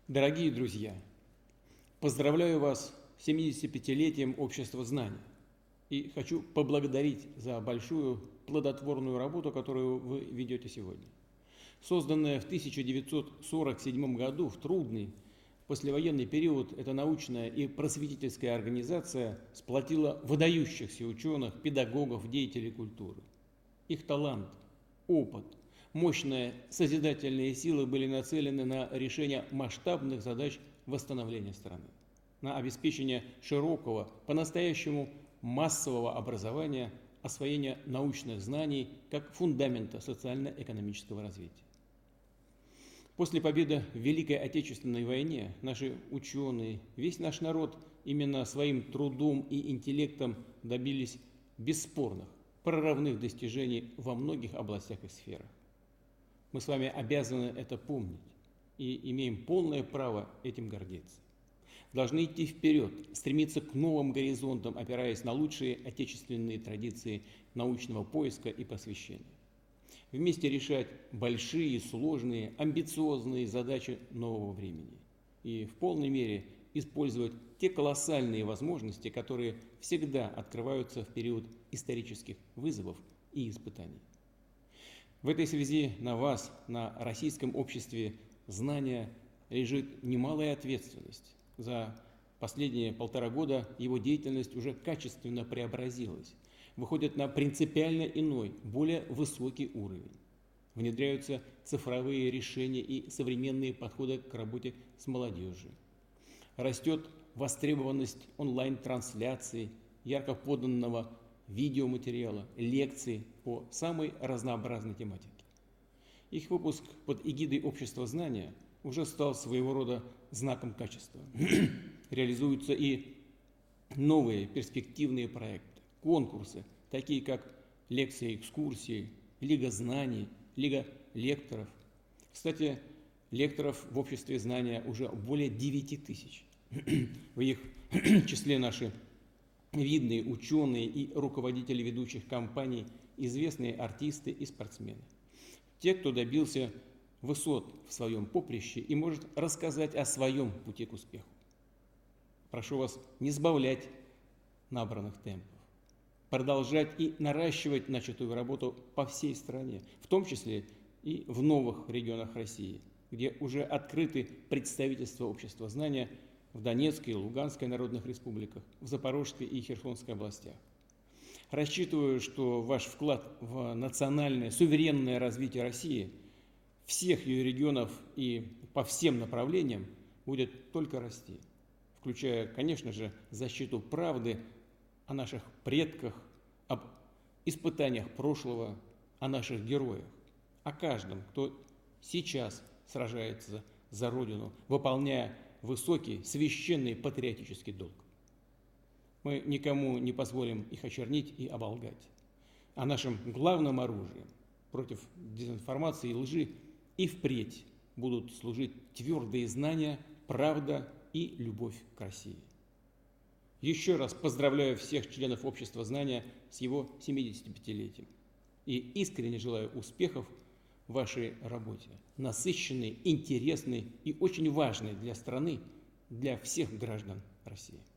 Дорогие друзья, поздравляю вас с 75-летием Общества знаний и хочу поблагодарить за большую плодотворную работу, которую вы ведете сегодня. Созданная в 1947 году в трудный послевоенный период, эта научная и просветительская организация сплотила выдающихся ученых, педагогов, деятелей культуры. Их талант, опыт, мощные созидательные силы были нацелены на решение масштабных задач восстановления страны, на обеспечение широкого, по-настоящему массового образования, освоения научных знаний как фундамента социально-экономического развития. После победы в Великой Отечественной войне наши ученые, весь наш народ именно своим трудом и интеллектом добились бесспорных, прорывных достижений во многих областях и сферах. Мы с вами обязаны это помнить и имеем полное право этим гордиться. Должны идти вперед, стремиться к новым горизонтам, опираясь на лучшие отечественные традиции научного поиска и просвещения. Вместе решать большие, сложные, амбициозные задачи нового времени и в полной мере использовать те колоссальные возможности, которые всегда открываются в период исторических вызовов и испытаний. В этой связи на вас, на российском обществе знания, лежит немалая ответственность. За последние 1,5 года его деятельность уже качественно преобразилась, выходит на принципиально иной, более высокий уровень. Внедряются цифровые решения и современные подходы к работе с молодежью. Растет востребованность онлайн-трансляций, ярко поданного видеоматериала, лекций по самой разнообразной тематике. Их выпуск под эгидой Общества знания уже стал своего рода знаком качества. Реализуются и новые перспективные проекты, конкурсы, такие как лекции, экскурсии, Лига знаний, Лига лекторов. Кстати, лекторов в Обществе знания уже более 9000. В их числе наши видные ученые и руководители ведущих компаний, известные артисты и спортсмены. Те, кто добился высот в своем поприще и может рассказать о своем пути к успеху. Прошу вас не сбавлять набранных темпов, продолжать и наращивать начатую работу по всей стране, в том числе и в новых регионах России, где уже открыты представительства Общества знания в Донецкой и Луганской народных республиках, в Запорожской и Херсонской областях. Рассчитываю, что ваш вклад в национальное, суверенное развитие России, всех ее регионов и по всем направлениям будет только расти, включая, конечно же, защиту правды о наших предках, об испытаниях прошлого, о наших героях, о каждом, кто сейчас сражается за Родину, выполняя высокий, священный патриотический долг. Мы никому не позволим их очернить и оболгать. А нашим главным оружием против дезинформации и лжи и впредь будут служить твердые знания, правда и любовь к России. Еще раз поздравляю всех членов Общества знания с его 75-летием и искренне желаю успехов в вашей работе, насыщенной, интересной и очень важной для страны, для всех граждан России.